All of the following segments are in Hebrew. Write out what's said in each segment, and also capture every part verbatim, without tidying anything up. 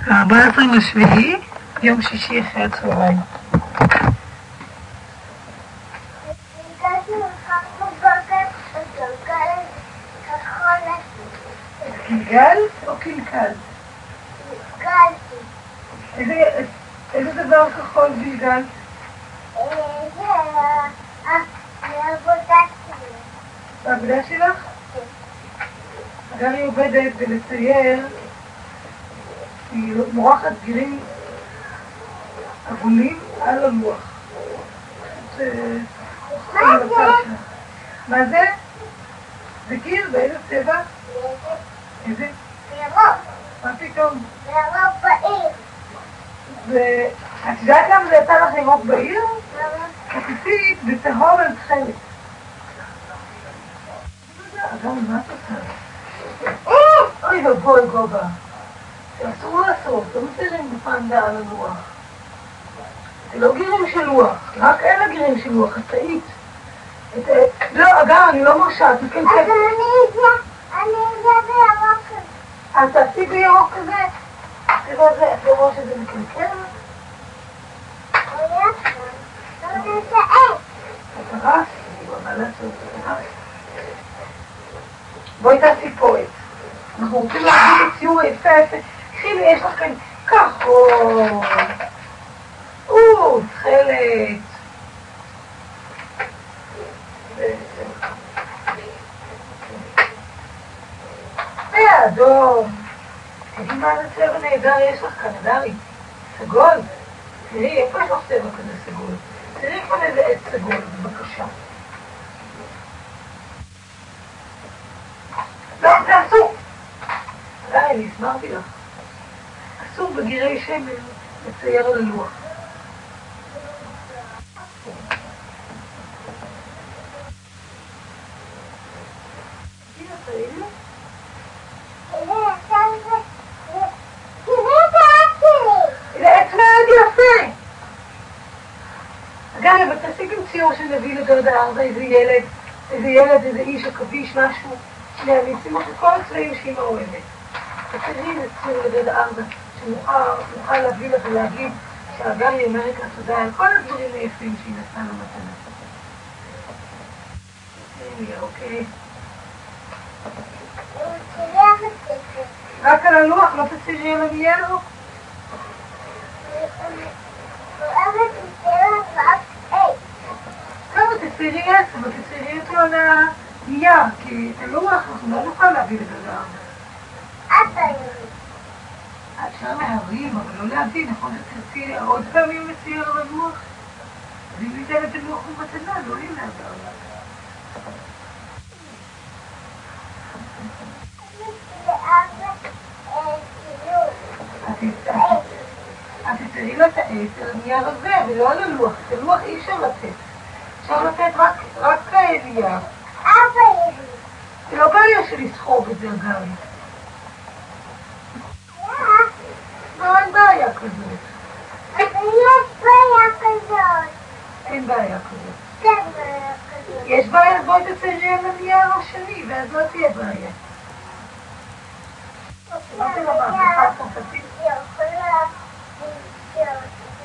ארבע עשרה לשביעי, יום שישי אחרי הצהריים. גלגל או קלקל? גלגלתי. איזה דבר כחול גלגל? זה העבודה שלי. בעבודה שלך? כן. אגב היא עובדת בלצייר, היא מורחת גירים עגולים על הלוח. מה זה? מה זה? זה גיר באיזה צבע? איזה? ירוק. מה פתאום? ירוק בעיר. ואת יודעת למה זה יצא לך ירוק בעיר? למה? כתיסית בצהוב על תכלת. אגב, מה את עושה? אוי ובוי גובה. אסור לעשות, לא מציירים בפנדה על הלוח. זה לא גירים של לוח, רק אלה גירים של לוח, את טעית. לא, אגב, אני לא מרשה, את מקלקלת. אז אני זה, אני זה בירוק כזה. אז תעשי בירוק כזה. תראה זה, את לראש שזה מקלקל? אוי יפה. לא נשאר. את הרס, אבל לעשות את הרס. בואי תעשי פה את. אנחנו רוצים להגיד את ציור היפה יפה. חילי, יש לך כאן כחול. או, תכלת. זה אדום. תראי מה זה צבע נהדר יש לך כאן, דרי. סגול. תראי, איפה יש לך צבע כזה סגול? תראי כאן איזה עץ סגול, בבקשה. לא, זה אסור. די, אני הסמרתי לך. אסור בגירי שמן לצייר על הלוח. אגב, אבל תעשי גם ציור שנביא לגרדה ארבע, איזה ילד, איזה ילד, איזה איש, עכביש, משהו. הנה, אני אשים לך את כל הצבעים שהיא מאוהבת. תעשי איזה ציור לגרדה ארבע, שנוכל להביא לך ולהגיד שהאגר היא אמריקה תודה על כל הדברים היפים שהיא נתנה לו מתנה. הנה, אוקיי. רק על הלוח, לא תציירי על הנייר? אוהבת לצייר רק עץ. טוב, תציירי עץ, אבל תציירי אותו על הנייר, כי את הלוח אנחנו לא נוכל להביא לדבר. אבא יורי. אפשר להרים, אבל לא להביא, נכון? תציירי עוד פעמים לצייר על הלוח. אז אם ניתן את הלוח במתנה, לא עולים להעבר עליו. אז תציירי לו את העץ על הנייר הזה, ולא על הלוח. את הלוח אי אפשר לתת. אפשר לתת רק נייר. אבא יורי. זה לא בעיה של לסחוב את זה, גבי. לא, אין בעיה כזאת. אבל יש בעיה כזאת. אין בעיה כזאת. כן בעיה כזאת. יש בעיה, אז בואי תציירי על הנייר השני, ואז לא תהיה בעיה. מה זה לא מהפכה הצרפתית? היא יכולה לציות.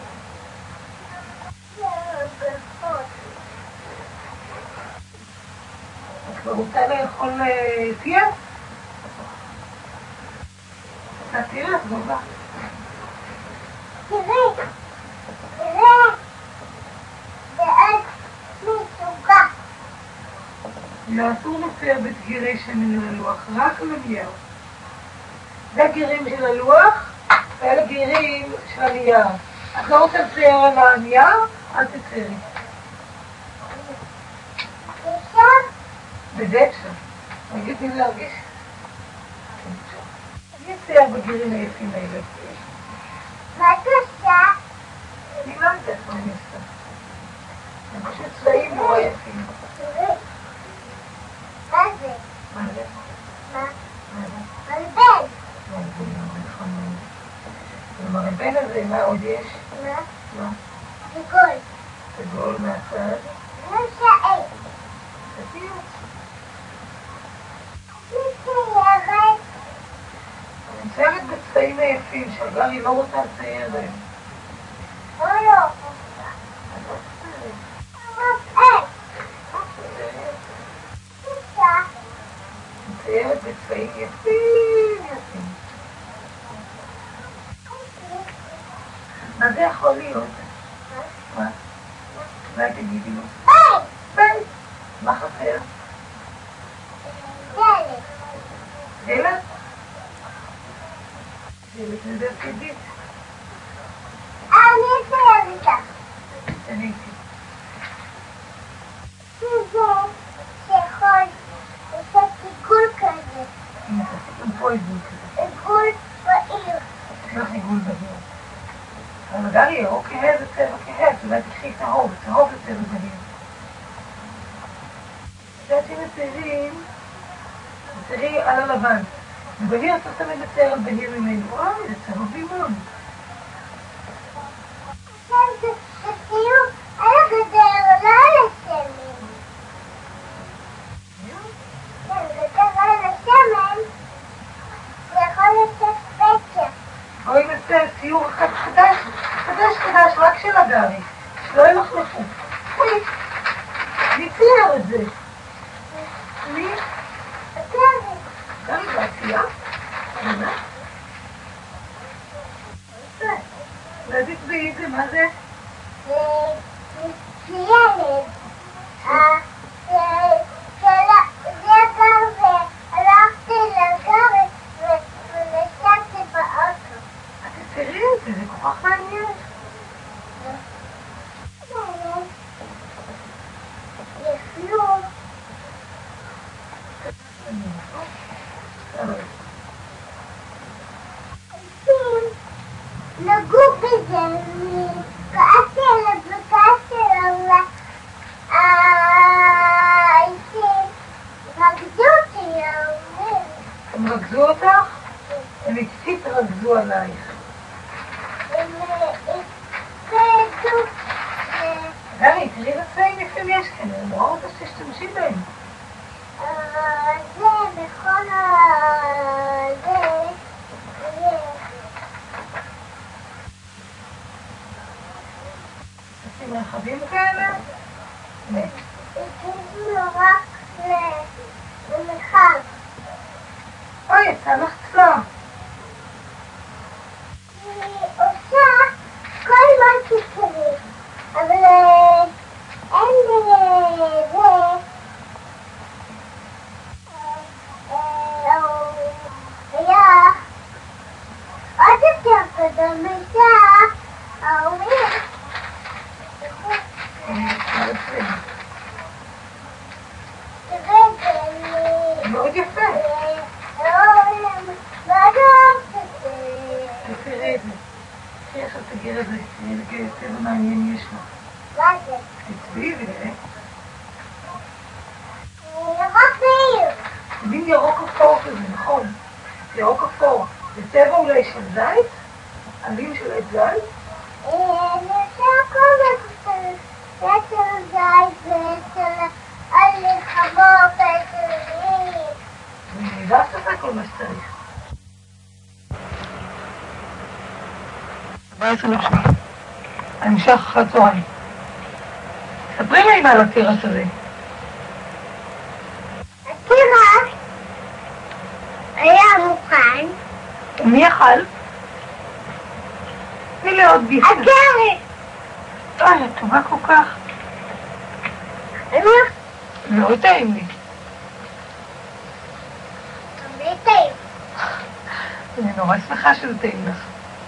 את כבר רוצה לאכול תיאר? אתה תראה, את גובה. תראי, תראה, זה עץ מסוגה. לא, אסור לצייר בגירי שמן על הלוח, רק על הנייר. זה גירים של הלוח, ואלה גירים של הנייר. את לא רוצה לצייר על הנייר? אל תציירי. אפשר? בזה אפשר. אני אגיד לי להרגיש. אני אצייר בגירים היפים האלה. מה את עושה? אני לא יודעת מה אני עושה. אני פשוט צבעים נורא יפים. תראי. מה זה? מה זה? מה? מה זה? מלבן. במרבן הזה, מה עוד יש? מה? מה? סגול. סגול מהצד. לא שער. תציעו. מציירת. אני מציירת בצבעים כאלה יפים שגרי לא רוצה לצייר להם. או לא. מציירת בצבעים יפים יפים. מה זה יכול להיות? מה? אולי תגידי לו. בית! מה חסר? דלת. דלת? דלת מרכזית. אני אצייר איתה. אני הייתי. זה שיכול לעשות עיגול כזה. הנה, תעשי גם פה עיגול כזה. עיגול בעיר. תשלח עיגול בהיר. אבל גרי, ירוק כהה זה צבע כהה, אז אולי תקחי צהוב, צהוב זה צבע בהיר. יודעת שאם מציירים, מציירי על הלבן. ובהיר צריך תמיד לצייר על בהיר ממנו. וואי, זה צהוב לימון. עכשיו זה ציור על הגדר, לא על השמן. כן, גדר על השמן, זה יכול לצאת פצע. בואי נעשה ציור אחד חדש, חדש חדש, רק של הגרי. שלא ימחלפו. אוי, מי צייר את זה? מי? הגרי. גרי, זה עשייה? מה? אולי תצביעי את זה, מה זה? זה ילד. זה הגר והלכתי לגר ונשארתי באוטו. את תציירי את זה, זה כל כך מעניין. יפלו. נגעו בזה, כעסתי עליו וכעסתי עליו, העצים רגזו אותי, ההורים. הם רגזו אותך? הם הצית רגזו עלייך. הם הפקדו, גרי, תראי לצבעים יפים יש כאן, הם נורא רוצה שתשתמשי בהם. זה בכל ה... זה, זה. עושים רכבים כאלה? לא. הכניסו רק למחר. אוי, יצא לך צלם. היא עושה כל מה שצריך, אבל אין בזה, היה עוד יותר גדול מזה, ההורים מאוד יפה. מאוד אהבת את זה. תראי את זה. תראי איך תגיר את זה, תראי איזה צבע מעניין יש לו. מה זה? תצביעי ונראה. ירוק בעיר. זה מין ירוק אפור כזה, נכון? ירוק אפור. זה צבע אולי של זית? עלים של עץ זית? אני עושה הכל מהכפתור. יצר זית ויצר עלי חמור ויצר עלים. אני יודעת לעשות כל מה שצריך. ארבע עשרה לפני. אני נשאר אחר הצהריים. ספרי לי מה על התירס הזה. התירס היה מוכן. מי אכל? תני לי עוד ביס. הגרי! אוי, את טובה כל כך. מה? מאוד טעים לי. תמיד טעים. אני נורא שמחה שזה טעים לך.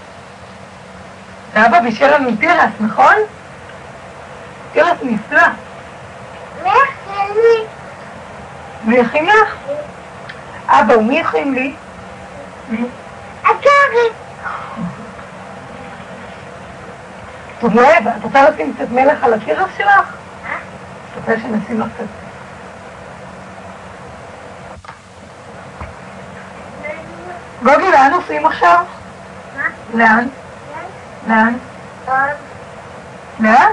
ואבא בישל לנו תירס, נכון? תירס נפלא. מי הכין לי? מי הכין לך? אבא, ומי הכין לי? הגרי! טוב, מה, את רוצה לשים קצת מלח על התירס שלך? מה? את רוצה שנשים לך קצת? גוגי, לאן נוסעים עכשיו? מה? לאן? לאן? טוב. לאן?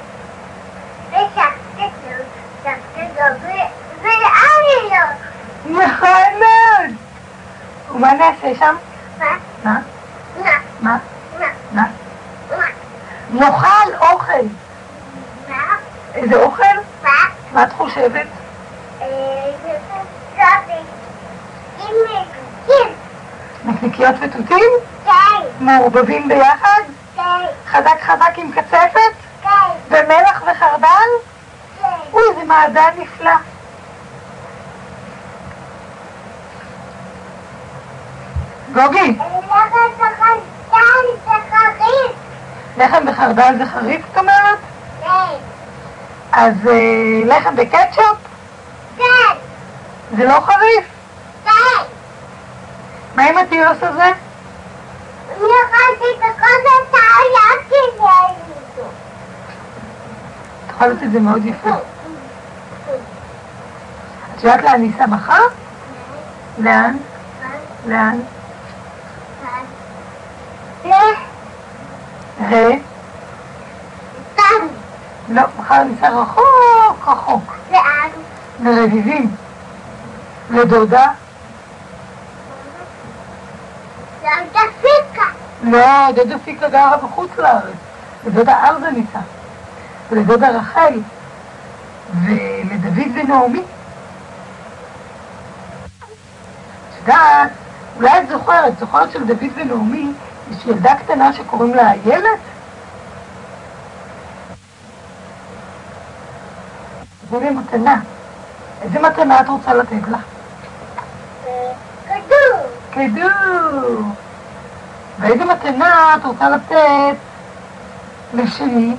ושחטטו, שחטטו, ולאן היא לא? נכון מאוד! ומה נעשה שם? מה? מה? מה? מה? מה? מה? נאכל אוכל. מה? איזה אוכל? מה? מה את חושבת? זה סבי. עם נקניקיות. נקניקיות ותותים? כן. מעורבבים ביחד? כן. חזק חזק עם קצפת? כן. ומלח וחרדל? כן. אוי, זה מעדן נפלא. גוגי, לחם בחרדל זה חריף. לחם בחרדל זה חריף, את אומרת? כן. אז אה, לחם בקטשופ? כן. זה לא חריף? כן. מה עם התירוס הזה? אני אכלתי את הכל הטעיה כדי איתו. את אוכלת את זה מאוד יפה. את יודעת לאן ניסה מחר? לאן? לאן? ו? סתם. לא, מחר ניסה רחוק רחוק. לאן? לרביבים. לדודה? דודה פיקה. לא, דודה פיקה גרה בחוץ לארץ. לדודה ארזה ניסה. ולדודה רחל. ולדוד ונעמי. את יודעת, אולי את זוכרת, זוכרת של דוד ונעמי, יש ילדה קטנה שקוראים לה איילת? זה לי מתנה. איזה מתנה את רוצה לתת לה? כדור. כדור. ואיזה מתנה את רוצה לתת לשני?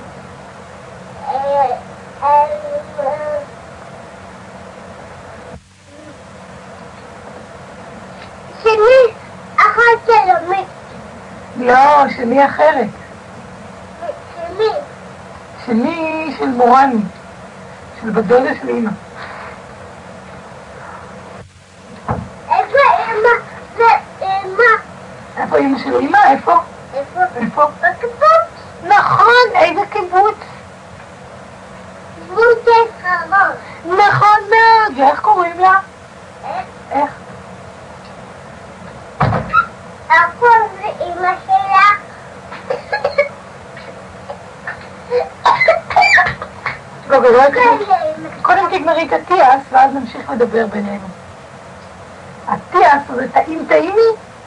שני אחת שלו. לא, שלי אחרת. שני. שלי של מורני. של בת דודה של אמא. איפה אמא ואמא? איפה אמא של אמא? איפה? איפה? איפה? בקיבוץ. נכון, איזה קיבוץ? קיבוץ חרון. נכון מאוד, ואיך קוראים לה? איך? איך? הכל זה אמא שלה. לא, לא, קודם תגמרי את הטיאס, ואז נמשיך לדבר בינינו. הטיאס זה טעים טעימי?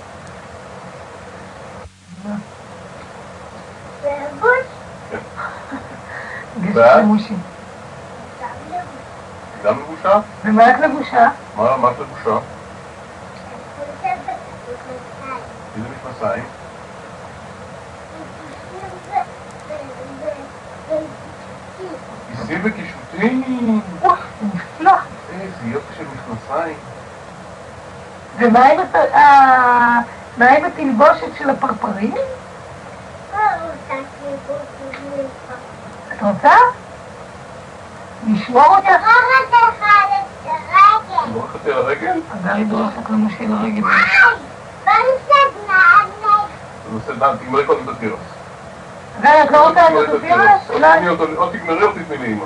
ובוש. גשת למושי. גם לבושה? ומה את לבושה? מה, מה את לבושה? איזה מכנסיים? כיסים וקישוטים! וואו, זה נפלא. איזה יופי של מכנסיים. ומה עם הת- ה- מה עם התלבושת של הפרפרים? את רוצה? נשמור אותך? לא רחתי על הרגל? הגרי דורכת למושי לרגל. נעשה דן, תגמרי קודם את התירס. גרי, את לא רוצה את התירס? אולי? או תגמרי או תתני לאמא.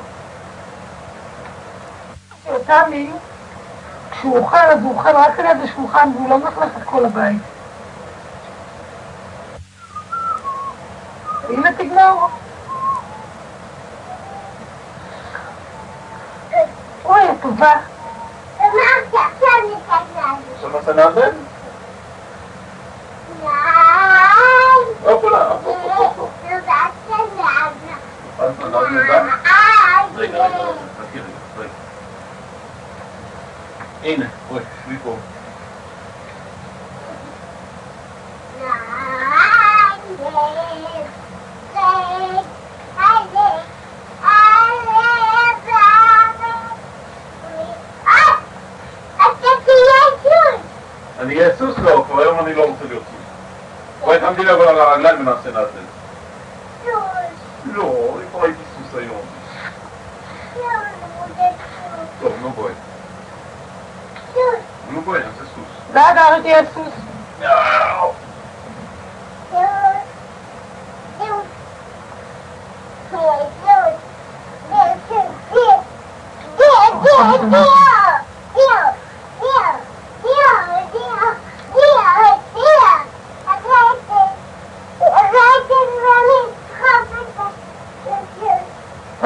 שאותמי, כשהוא אוכל, אז הוא אוכל רק ליד השולחן והוא לא מלכלך את כל הבית. אמא תגמור. אוי, הטובה. עכשיו נעשה נאזן? אופלה, אופ, אופ, אופ, אופ. אז נאזן נאזן? רגע, רגע, רגע, חכי רגע, רגע. הנה, בואי, שבי פה. אני אהיה סוס? לא, כבר היום אני לא רוצה להיות סוס. בואי, תעמדי לי אבל על הרגליים ונעשה נאזן. לא, אני כבר הייתי סוס היום. טוב, נו בואי. נו בואי, נעשה סוס. לא, גרי תהיה סוס. יאו!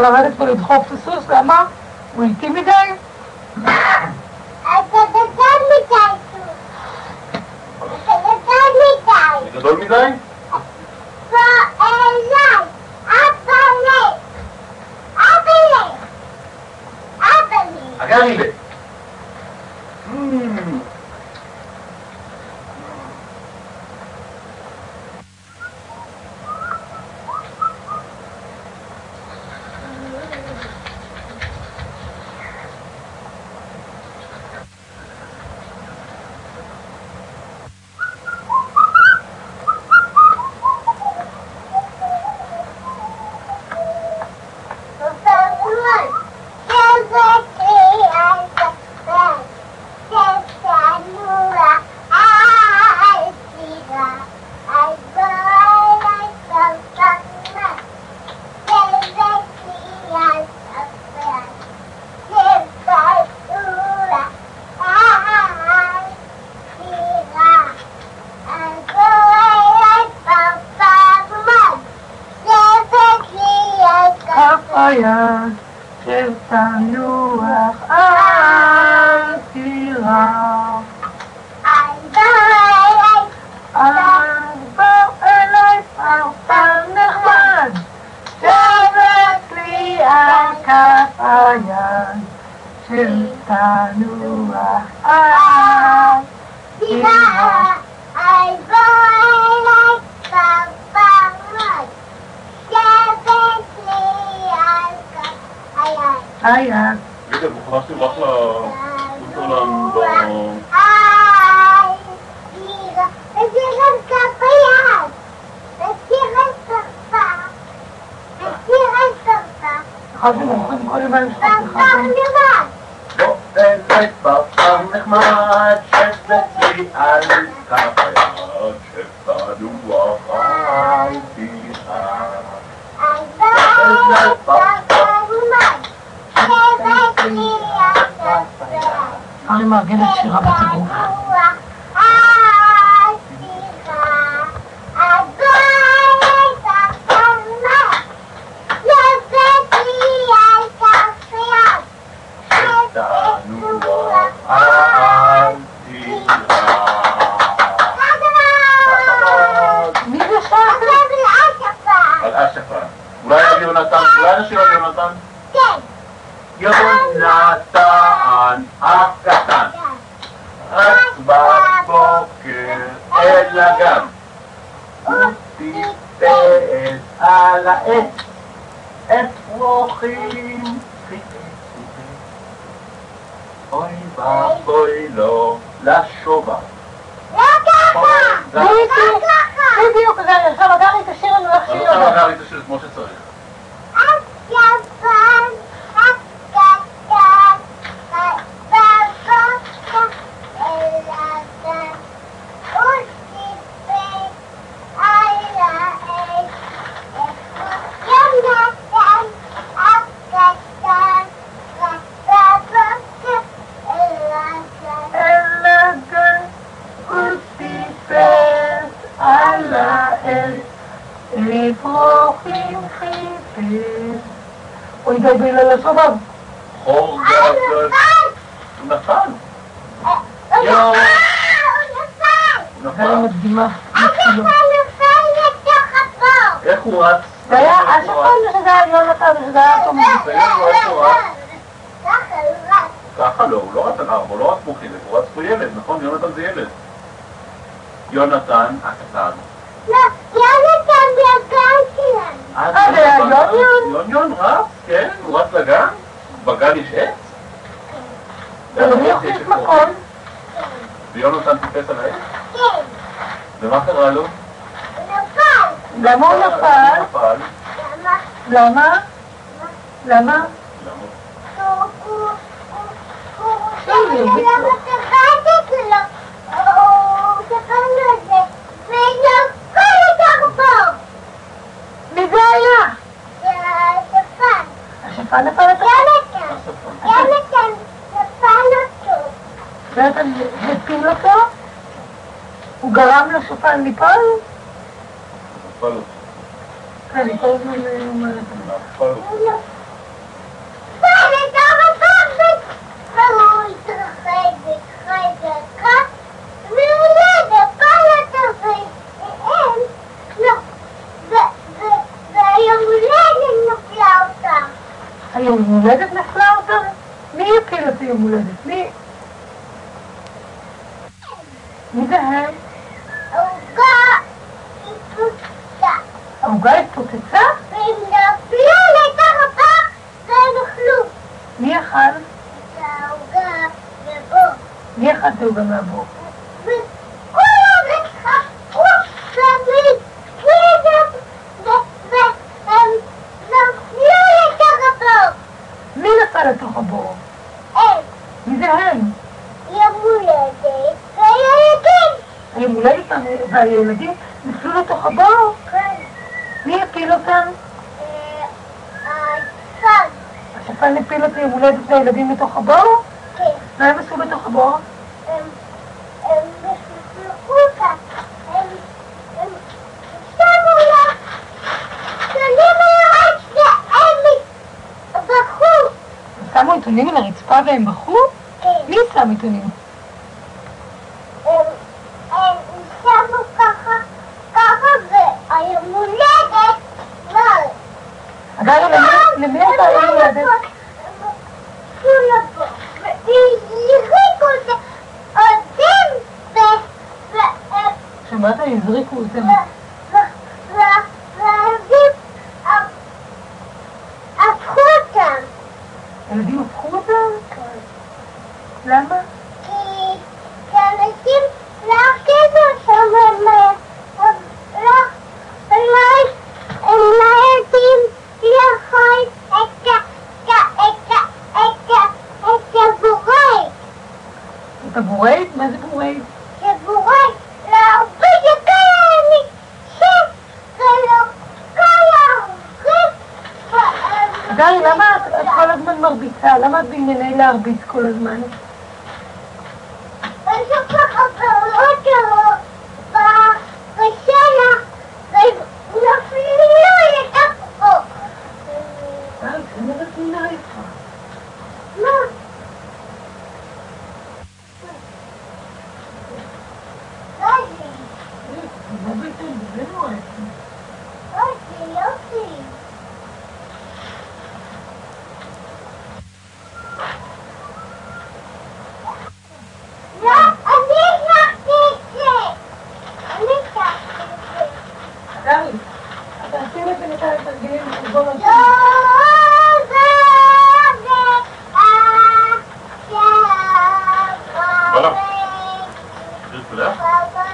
צריך לרדת פה לדחוף את הסוס, למה? הוא איטי מדי? אתה גדול מדי, אתה גדול מדי. אני גדול מדי? פה אליי, אבא לי, אבא לי, אבא לי. אגרי לי. היד של תנוח על טירה. אל בוא אליי פרפר נחמד, שבת לי על כף היד של תנוח על טירה. אל בוא אליי פרפר נחמד, שבת לי על כף היד. היד. רגע, מוכנסים רק לאוטולן ב... היי, תירה, תירה על כף היד. תירה על כפה. תירה על כפה. אחד שמוכרים כל יום המשפט פרפר אחד. נחמד. בוא אליי פרפר נחמד, שבת לי על כף היד, שתנוח על טירה. אל בוא אליי פרפר נחמד, שבת לי על כף היד. אני מארגנת שירה בציבור. מי זה שם? על אשפה. אולי על יונתן, אולי נשאיר על יונתן? יונתן הקטן רץ בבוקר אל הגן, הוא טיפס על העץ, אפרוחים חיפש. אוי ואבוי לו לשובע. בדיוק, אז עכשיו אגרי תשאיר לנו איך שהיא עכשיו יודעת. אגרי תשאיר כמו שצריך. אל הגן הוא טיפס על העץ, אפרוחים חיפש. הוא ידבר על השובב. חור גדול. הוא נפל. יואו. הוא אגרי נפל. מדגימה. איך הוא רץ? זה היה השפון שזה היה יונתן ושזה היה תומי. ככה לא, הוא לא רץ על ארבע, הוא לא רץ כמו חילק, הוא רץ פה ילד, נכון? יונתן זה ילד. יונתן הקטן. אה, זה היה יוניון? יוניון רץ, כן, הוא רץ לגן. בגן יש עץ? ולמי יוכניס מקום? ויונתן טיפס על העץ? ומה קרה לו? למה הוא נפל? הוא נפל. למה? למה? למה? מי זה היה? השפן נפל את ויונתן הפיל אותו? הוא גרם לשפן ליפול? נפל לו. כן, אני כל הזמן אומרת. נפל לו. מי זה הם? עוגה התפוצצה. העוגה התפוצצה? והם נפלו לתוך הבור והם אכלו. מי אכל? את העוגה ובור. מי אכל את העוגה מהבור? וכולם התחבקו והתקידו והם נפלו לתוך הבור. מי נפל לתוך הבור? הם. מי זה הם? יום הולדת והילדים. היום הולדת והילדים נפלו לתוך הבור? כן. מי הפיל אותם? השפן. השפן הפיל את היום הולדת והילדים לתוך הבור? כן. מה הם עשו בתוך הבור? הם הם נפלחו אותה. הם הם שמו לה שמים על הרצפה והם בכו. שמו עיתונים על הרצפה והם בכו? כן. מי שם עיתונים? הם הם שמו ככה ככה והיום הולדת אבל אגב, למי הייתה היום הולדת? והזריקו אותה עודים שמעת? הזריקו אותם. והעודים הפכו אותם. הילדים הפכו אותם? למה? כי אנשים לא הרכיבו שם הם לא יודעים לאכול את הבורית. את הבורית? מה זה בורית? זה בורית להרבה יקר שם ולא כל ההורים. גרי, למה את את כל הזמן מרביצה? למה את בענייני להרביץ כל הזמן? יש לך חברות שלו בשנה ונפלו לתוך חוק. גרי, תן לי תמונה איתך. מה? יופי, לא ביטל, זה לא רואה. יופי, יופי. לא, אני לקחתי את זה. אני לקחתי את זה. גרי, אתה עשי לי בינתיים תרגילים לחשבון על לא, זה. זה, זה, אה, וואלה. זה, תראה, אתה יודע?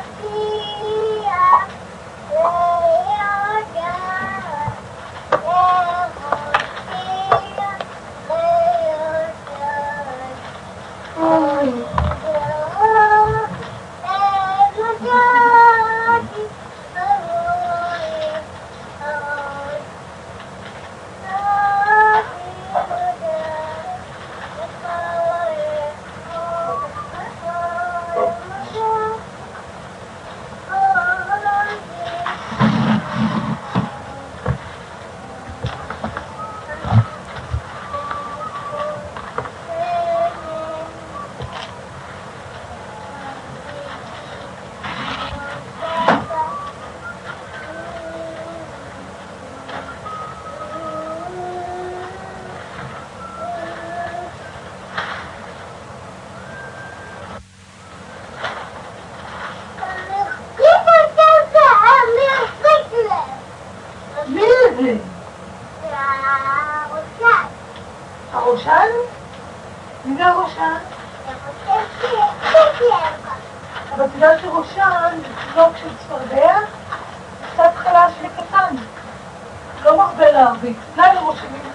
מי זה? הראשן? מי זה הראשן? אבל את יודעת שראשן זה צלוק של צפרדע, קצת חלש וקטן. לא מרבה להרביץ. אולי לראשנים